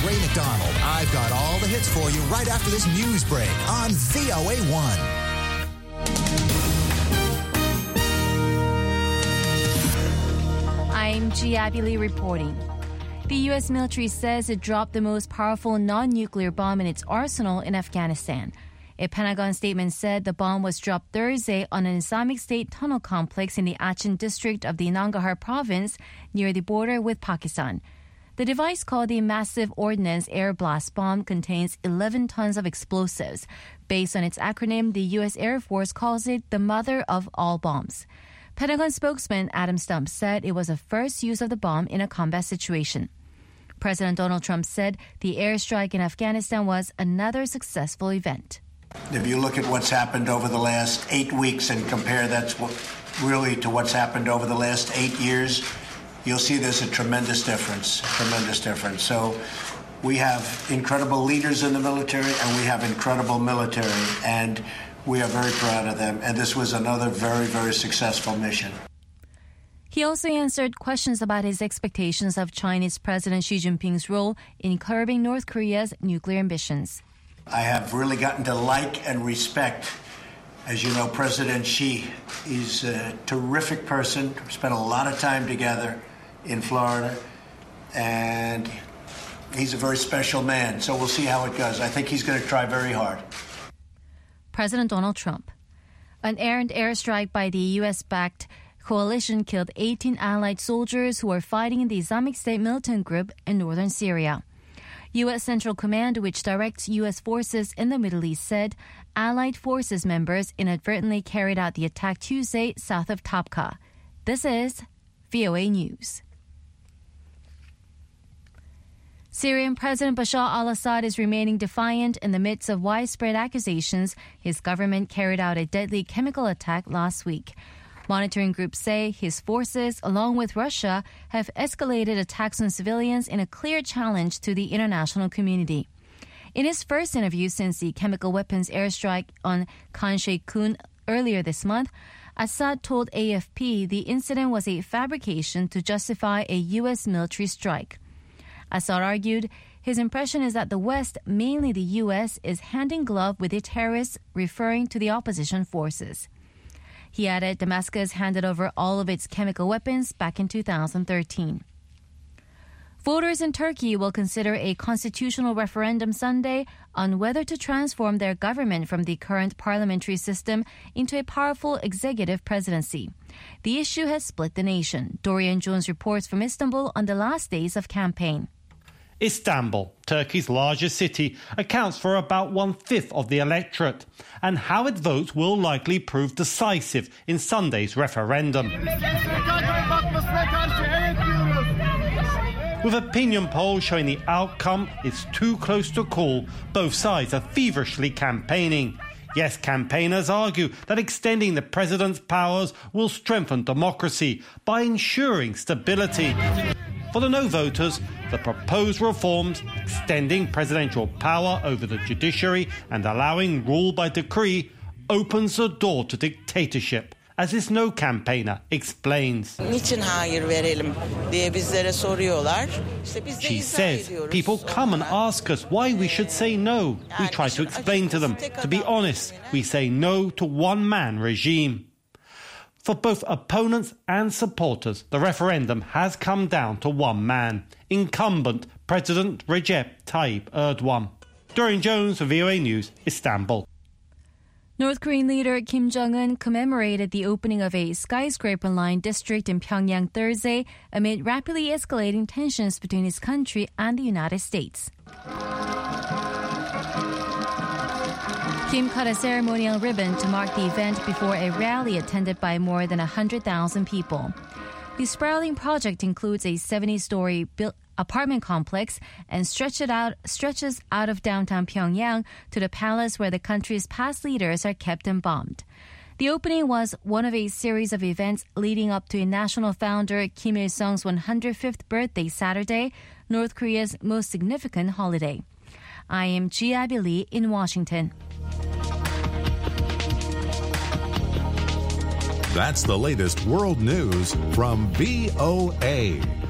Ray McDonald. I've got all the hits for you right after this news break on VOA1. I'm G. Abby Lee reporting. The U.S. military says it dropped the most powerful non-nuclear bomb in its arsenal in Afghanistan. A Pentagon statement said the bomb was dropped Thursday on an Islamic State tunnel complex in the Achin district of the Nangarhar province near the border with Pakistan. The device, called the Massive Ordnance Air Blast Bomb, contains 11 tons of explosives. Based on its acronym, the U.S. Air Force calls it the mother of all bombs. Pentagon spokesman Adam Stump said it was the first use of the bomb in a combat situation. President Donald Trump said the airstrike in Afghanistan was another successful event. If you look at what's happened over the last 8 weeks and compare that to what's happened over the last 8 years, you'll see there's a tremendous difference. So we have incredible leaders in the military and we have incredible military, and we are very proud of them. And this was another very, very successful mission. He also answered questions about his expectations of Chinese President Xi Jinping's role in curbing North Korea's nuclear ambitions. I have really gotten to like and respect, as you know, President Xi. He's a terrific person. We spent a lot of time together in Florida, and he's a very special man. So we'll see how it goes. I think he's going to try very hard. President Donald Trump. An errant airstrike by the U.S.-backed coalition killed 18 Allied soldiers who were fighting in the Islamic State militant group in northern Syria. U.S. Central Command, which directs U.S. forces in the Middle East, said Allied forces members inadvertently carried out the attack Tuesday south of Tabqa. This is VOA News. Syrian President Bashar al-Assad is remaining defiant in the midst of widespread accusations his government carried out a deadly chemical attack last week. Monitoring groups say his forces, along with Russia, have escalated attacks on civilians in a clear challenge to the international community. In his first interview since the chemical weapons airstrike on Khan Sheikhoun earlier this month, Assad told AFP the incident was a fabrication to justify a U.S. military strike. Assad argued his impression is that the West, mainly the U.S., is hand in glove with the terrorists, referring to the opposition forces. He added Damascus handed over all of its chemical weapons back in 2013. Voters in Turkey will consider a constitutional referendum Sunday on whether to transform their government from the current parliamentary system into a powerful executive presidency. The issue has split the nation. Dorian Jones reports from Istanbul on the last days of campaign. Istanbul, Turkey's largest city, accounts for about 1/5 of the electorate, and how it votes will likely prove decisive in Sunday's referendum. With opinion polls showing the outcome is too close to call, both sides are feverishly campaigning. Yes, campaigners argue that extending the president's powers will strengthen democracy by ensuring stability. For the no voters, the proposed reforms, extending presidential power over the judiciary and allowing rule by decree, opens the door to dictatorship, as this no campaigner explains. She says, people come and ask us why we should say no. We try to explain to them. To be honest, we say no to one-man regime. For both opponents and supporters, the referendum has come down to one man, incumbent President Recep Tayyip Erdogan. Dorian Jones for VOA News, Istanbul. North Korean leader Kim Jong-un commemorated the opening of a skyscraper-lined district in Pyongyang Thursday amid rapidly escalating tensions between his country and the United States. Kim cut a ceremonial ribbon to mark the event before a rally attended by more than 100,000 people. The sprawling project includes a 70-story apartment complex and stretches out of downtown Pyongyang to the palace where the country's past leaders are kept embalmed. The opening was one of a series of events leading up to a national founder Kim Il-sung's 105th birthday Saturday, North Korea's most significant holiday. I am Ji Abby Lee in Washington. That's the latest world news from VOA.